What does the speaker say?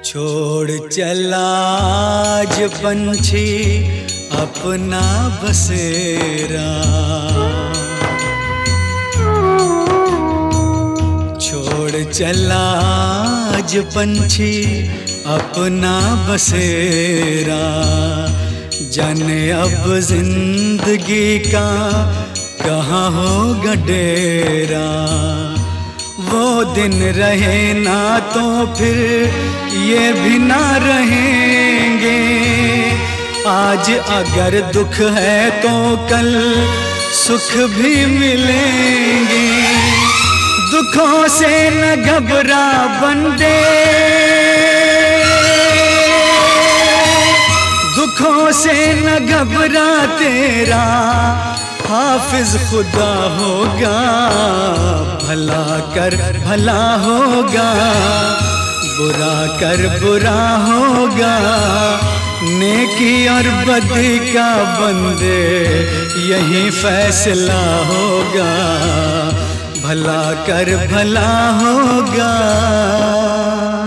छोड़ चला आज पंछी अपना बसेरा, छोड़ चला आज पंछी अपना बसेरा। जाने अब जिंदगी का कहाँ होगा डेरा। वो दिन रहे ना तो फिर ये भी ना रहेंगे। आज अगर दुख है तो कल सुख भी मिलेंगे। दुखों से न घबरा बंदे, दुखों से न घबरा, तेरा हाफिज खुदा होगा। भला कर भला होगा, बुरा कर बुरा होगा। नेकी और बदी का बंदे यही फैसला होगा। भला कर भला होगा।